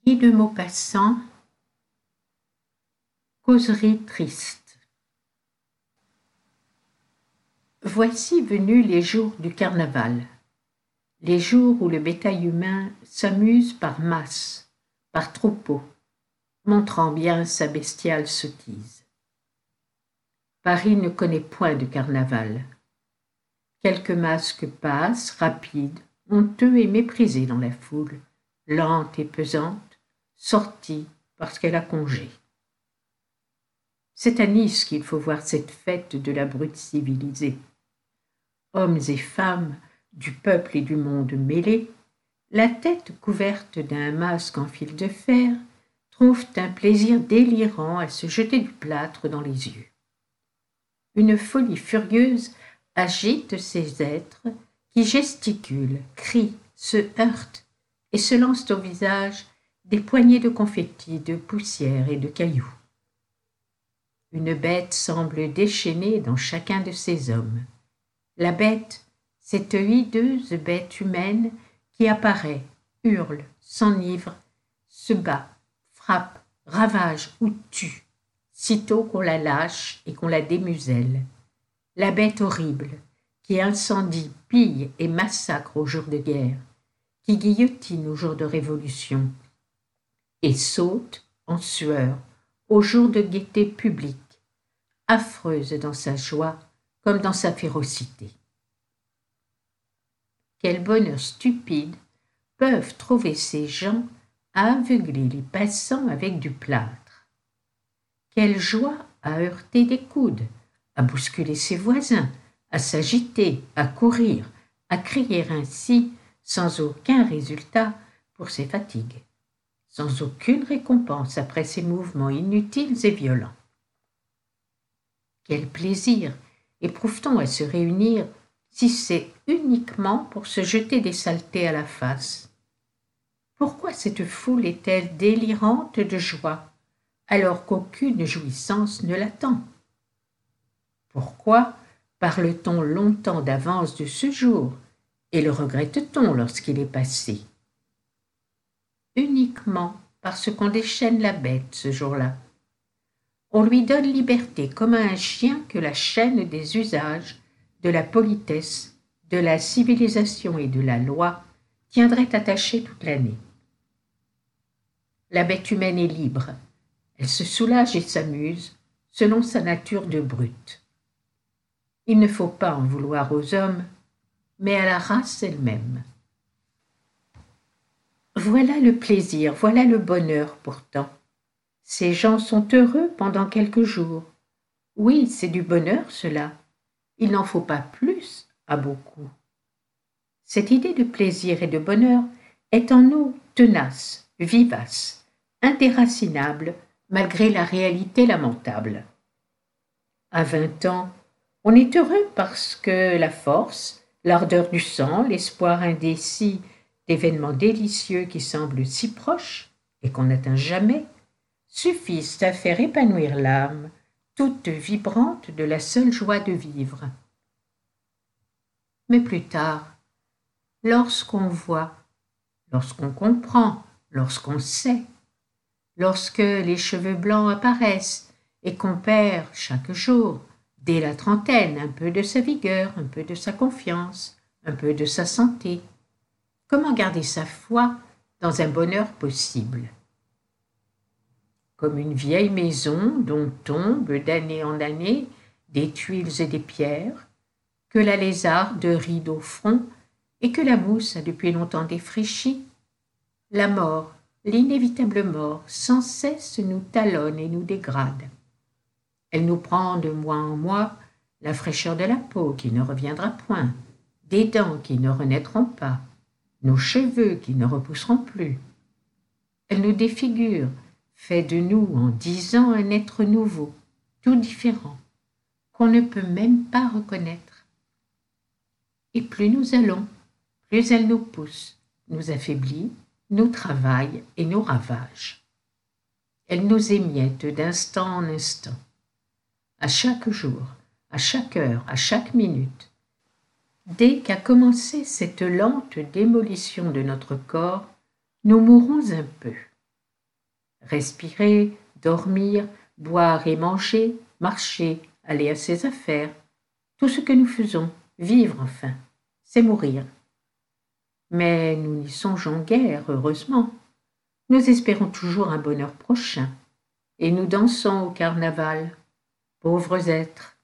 Guy de Maupassant, causerie triste. Voici venus les jours du carnaval, les jours où le bétail humain s'amuse par masses, par troupeaux, montrant bien sa bestiale sottise. Paris ne connaît point de carnaval. Quelques masques passent, rapides, honteux et méprisés dans la foule, lente et pesante, sortie parce qu'elle a congé. C'est à Nice qu'il faut voir cette fête de la brute civilisée. Hommes et femmes, du peuple et du monde mêlés, la tête couverte d'un masque en fil de fer, trouvent un plaisir délirant à se jeter du plâtre dans les yeux. Une folie furieuse agite ces êtres qui gesticulent, crient, se heurtent et se lancent au visage des poignées de confettis, de poussière et de cailloux. Une bête semble déchaînée dans chacun de ces hommes. La bête, cette hideuse bête humaine qui apparaît, hurle, s'enivre, se bat, frappe, ravage ou tue, sitôt qu'on la lâche et qu'on la démuselle. La bête horrible qui incendie, pille et massacre aux jours de guerre, qui guillotine aux jours de révolution et saute en sueur aux jours de gaieté publique, affreuse dans sa joie comme dans sa férocité. Quel bonheur stupide peuvent trouver ces gens à aveugler les passants avec du plâtre. Quelle joie à heurter des coudes, à bousculer ses voisins, à s'agiter, à courir, à crier ainsi sans aucun résultat pour ses fatigues, sans aucune récompense après ses mouvements inutiles et violents. Quel plaisir éprouve-t-on à se réunir si c'est uniquement pour se jeter des saletés à la face? Pourquoi cette foule est-elle délirante de joie, alors qu'aucune jouissance ne l'attend? Pourquoi parle-t-on longtemps d'avance de ce jour et le regrette-t-on lorsqu'il est passé? Uniquement parce qu'on déchaîne la bête ce jour-là. On lui donne liberté comme à un chien que la chaîne des usages, de la politesse, de la civilisation et de la loi tiendrait attachée toute l'année. La bête humaine est libre. Elle se soulage et s'amuse selon sa nature de brute. Il ne faut pas en vouloir aux hommes, mais à la race elle-même. Voilà le plaisir, voilà le bonheur pourtant. Ces gens sont heureux pendant quelques jours. Oui, c'est du bonheur cela. Il n'en faut pas plus à beaucoup. Cette idée de plaisir et de bonheur est en nous tenace, vivace, indéracinable malgré la réalité lamentable. À 20 ans, on est heureux parce que la force, l'ardeur du sang, l'espoir indécis d'événements délicieux qui semblent si proches et qu'on n'atteint jamais, suffisent à faire épanouir l'âme, toute vibrante de la seule joie de vivre. Mais plus tard, lorsqu'on voit, lorsqu'on comprend, lorsqu'on sait, lorsque les cheveux blancs apparaissent et qu'on perd chaque jour, dès la trentaine, un peu de sa vigueur, un peu de sa confiance, un peu de sa santé, comment garder sa foi dans un bonheur possible? Comme une vieille maison dont tombent d'année en année des tuiles et des pierres, que la lézarde ride au front et que la mousse a depuis longtemps défraîchi, la mort, l'inévitable mort, sans cesse nous talonne et nous dégrade. Elle nous prend de mois en mois la fraîcheur de la peau qui ne reviendra point, des dents qui ne renaîtront pas, nos cheveux qui ne repousseront plus. Elle nous défigure, fait de nous en 10 ans un être nouveau, tout différent, qu'on ne peut même pas reconnaître. Et plus nous allons, plus elle nous pousse, nous affaiblit, nous travaille et nous ravage. Elle nous émiette d'instant en instant, à chaque jour, à chaque heure, à chaque minute. Dès qu'a commencé cette lente démolition de notre corps, nous mourons un peu. respirer, dormir, boire et manger, marcher, aller à ses affaires. Tout ce que nous faisons, vivre enfin, c'est mourir. Mais nous n'y songeons guère, heureusement. Nous espérons toujours un bonheur prochain, et nous dansons au carnaval, pauvres êtres.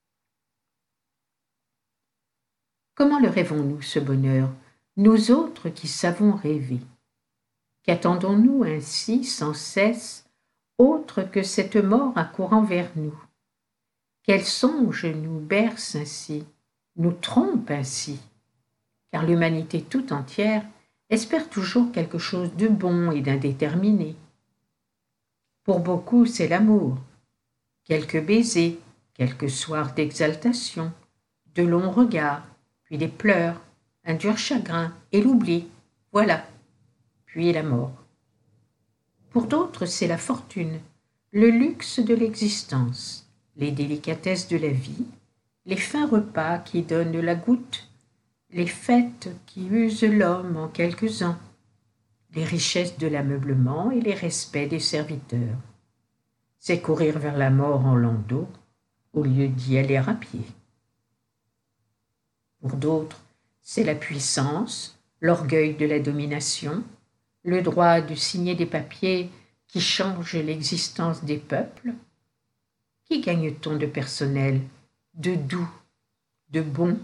Comment le rêvons-nous, ce bonheur, nous autres qui savons rêver? Qu'attendons-nous ainsi sans cesse, autre que cette mort accourant vers nous? Quel songe nous berce ainsi, nous trompe ainsi? Car l'humanité tout entière espère toujours quelque chose de bon et d'indéterminé. Pour beaucoup, c'est l'amour, quelques baisers, quelques soirs d'exaltation, de longs regards, puis des pleurs, un dur chagrin et l'oubli, voilà, puis la mort. Pour d'autres, c'est la fortune, le luxe de l'existence, les délicatesses de la vie, les fins repas qui donnent la goutte, les fêtes qui usent l'homme en quelques ans, les richesses de l'ameublement et les respects des serviteurs. C'est courir vers la mort en landau au lieu d'y aller à pied. Pour d'autres, c'est la puissance, l'orgueil de la domination, le droit de signer des papiers qui changent l'existence des peuples. Qui gagne-t-on de personnel, de doux, de bon?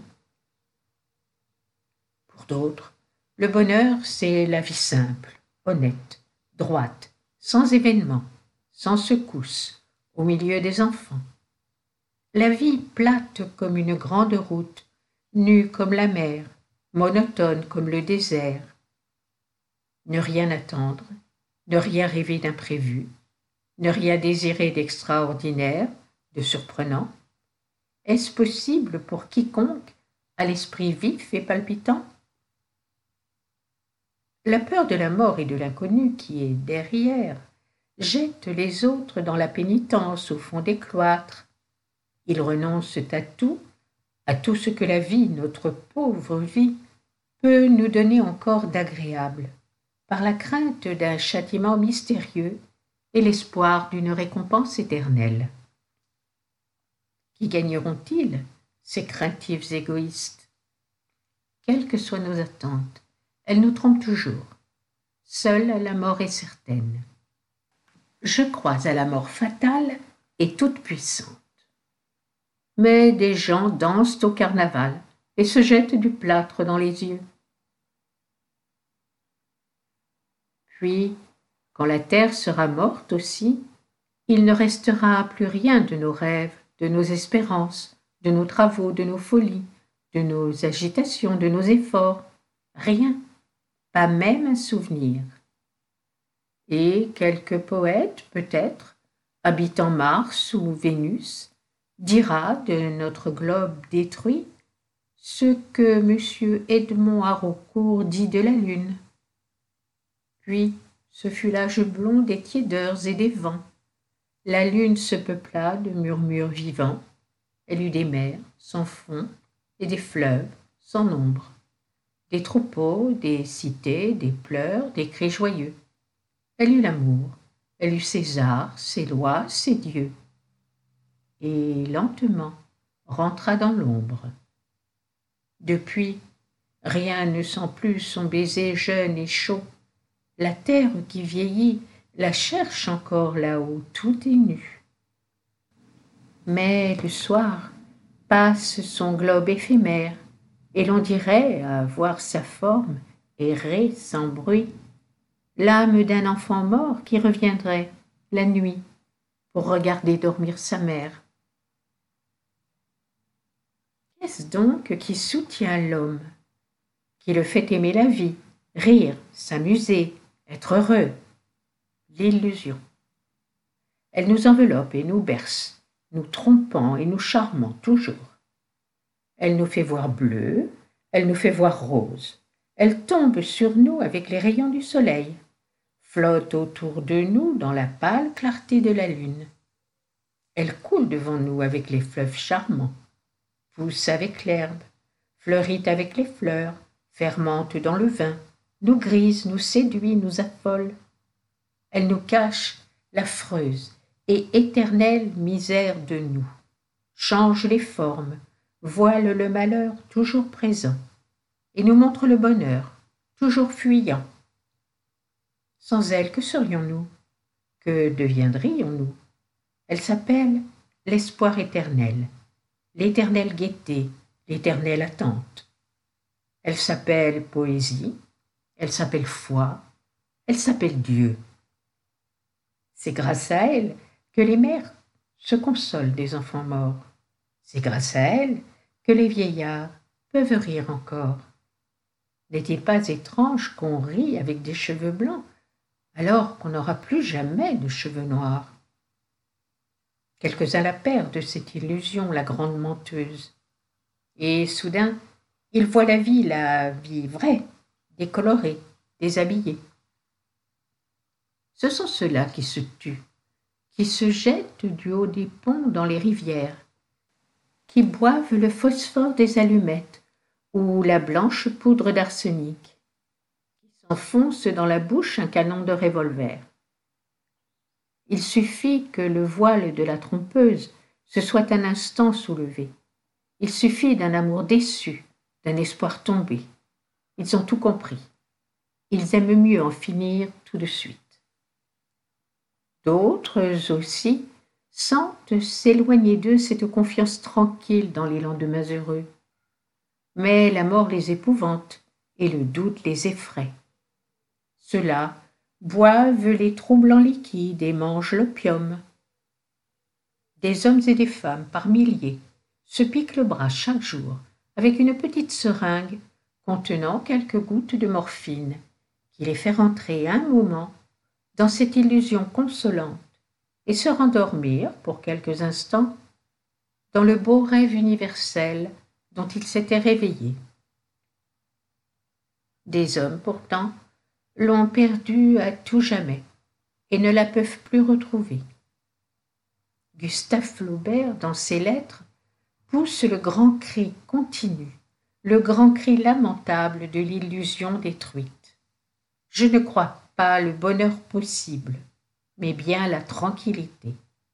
Pour d'autres, le bonheur, c'est la vie simple, honnête, droite, sans événements, sans secousses, au milieu des enfants. La vie plate comme une grande route, nue comme la mer, monotone comme le désert. Ne rien attendre, ne rien rêver d'imprévu, ne rien désirer d'extraordinaire, de surprenant. Est-ce possible pour quiconque a l'esprit vif et palpitant? La peur de la mort et de l'inconnu qui est derrière jette les autres dans la pénitence au fond des cloîtres. Ils renoncent à tout ce que la vie, notre pauvre vie, peut nous donner encore d'agréable, par la crainte d'un châtiment mystérieux et l'espoir d'une récompense éternelle. Qui gagneront-ils, ces craintifs égoïstes? Quelles que soient nos attentes, elles nous trompent toujours. Seule la mort est certaine. Je crois à la mort fatale et toute-puissante. Mais des gens dansent au carnaval et se jettent du plâtre dans les yeux. Puis, quand la terre sera morte aussi, il ne restera plus rien de nos rêves, de nos espérances, de nos travaux, de nos folies, de nos agitations, de nos efforts. Rien, pas même un souvenir. Et quelques poètes, peut-être, habitant Mars ou Vénus, dira de notre globe détruit ce que M. Edmond Haraucourt dit de la Lune. Puis, ce fut l'âge blond des tiédeurs et des vents. La Lune se peupla de murmures vivants. Elle eut des mers sans fond et des fleuves sans nombre, des troupeaux, des cités, des pleurs, des cris joyeux. Elle eut l'amour, elle eut ses arts, ses lois, ses dieux. Et lentement rentra dans l'ombre. Depuis, rien ne sent plus son baiser jeune et chaud. La terre qui vieillit la cherche encore là-haut, tout est nu. Mais le soir passe son globe éphémère, et l'on dirait, à voir sa forme, errer sans bruit, l'âme d'un enfant mort qui reviendrait, la nuit, pour regarder dormir sa mère. Qu'est-ce donc qui soutient l'homme, qui le fait aimer la vie, rire, s'amuser, être heureux? L'illusion. Elle nous enveloppe et nous berce, nous trompant et nous charmant toujours. Elle nous fait voir bleu, elle nous fait voir rose. Elle tombe sur nous avec les rayons du soleil, flotte autour de nous dans la pâle clarté de la lune. Elle coule devant nous avec les fleuves charmants, pousse avec l'herbe, fleurit avec les fleurs, fermente dans le vin, nous grise, nous séduit, nous affole. Elle nous cache l'affreuse et éternelle misère de nous, change les formes, voile le malheur toujours présent, et nous montre le bonheur toujours fuyant. Sans elle, que serions-nous? Que deviendrions-nous? Elle s'appelle l'espoir éternel, l'éternelle gaieté, l'éternelle attente. Elle s'appelle poésie, elle s'appelle foi, elle s'appelle Dieu. C'est grâce à elle que les mères se consolent des enfants morts. C'est grâce à elle que les vieillards peuvent rire encore. N'est-il pas étrange qu'on rit avec des cheveux blancs alors qu'on n'aura plus jamais de cheveux noirs? Quelques-uns la perdent, cette illusion, la grande menteuse. Et soudain, ils voient la vie vraie, décolorée, déshabillée. Ce sont ceux-là qui se tuent, qui se jettent du haut des ponts dans les rivières, qui boivent le phosphore des allumettes ou la blanche poudre d'arsenic, qui s'enfoncent dans la bouche un canon de revolver. Il suffit que le voile de la trompeuse se soit un instant soulevé. Il suffit d'un amour déçu, d'un espoir tombé. Ils ont tout compris. Ils aiment mieux en finir tout de suite. D'autres aussi sentent s'éloigner d'eux cette confiance tranquille dans les lendemains heureux. Mais la mort les épouvante et le doute les effraie. Ceux-là boivent les troublants liquides et mangent l'opium. Des hommes et des femmes par milliers se piquent le bras chaque jour avec une petite seringue contenant quelques gouttes de morphine qui les fait rentrer un moment dans cette illusion consolante et se rendormir pour quelques instants dans le beau rêve universel dont ils s'étaient réveillés. Des hommes, pourtant, l'ont perdue à tout jamais et ne la peuvent plus retrouver. Gustave Flaubert, dans ses lettres, pousse le grand cri continu, le grand cri lamentable de l'illusion détruite. Je ne crois pas le bonheur possible, mais bien la tranquillité.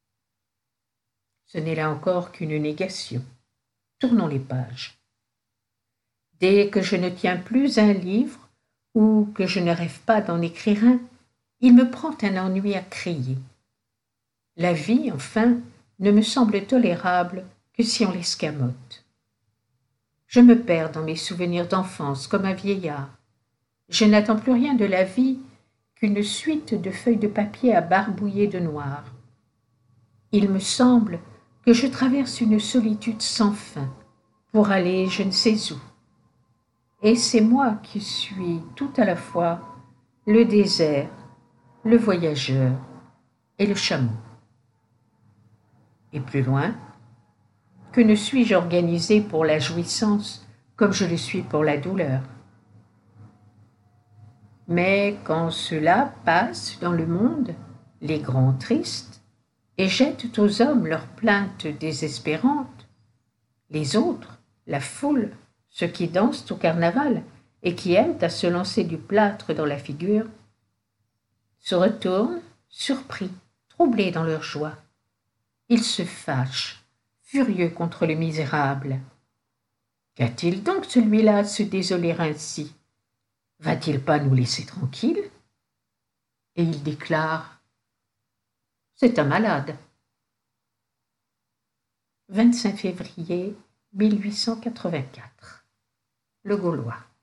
Ce n'est là encore qu'une négation. Tournons les pages. Dès que je ne tiens plus un livre ou que je ne rêve pas d'en écrire un, il me prend un ennui à crier. La vie, enfin, ne me semble tolérable que si on l'escamote. Je me perds dans mes souvenirs d'enfance comme un vieillard. Je n'attends plus rien de la vie qu'une suite de feuilles de papier à barbouiller de noir. Il me semble que je traverse une solitude sans fin pour aller je ne sais où. Et c'est moi qui suis tout à la fois le désert, le voyageur et le chameau. Et plus loin, que ne suis-je organisé pour la jouissance comme je le suis pour la douleur? Mais quand ceux-là passent dans le monde, les grands tristes, et jettent aux hommes leurs plaintes désespérantes, les autres, la foule, ceux qui dansent au carnaval et qui aiment à se lancer du plâtre dans la figure, se retournent, surpris, troublés dans leur joie. Ils se fâchent, furieux contre le misérable. Qu'a-t-il donc celui-là à se désoler ainsi? Va-t-il pas nous laisser tranquilles? Et il déclare: c'est un malade. 25 février 1884. Le Gaulois.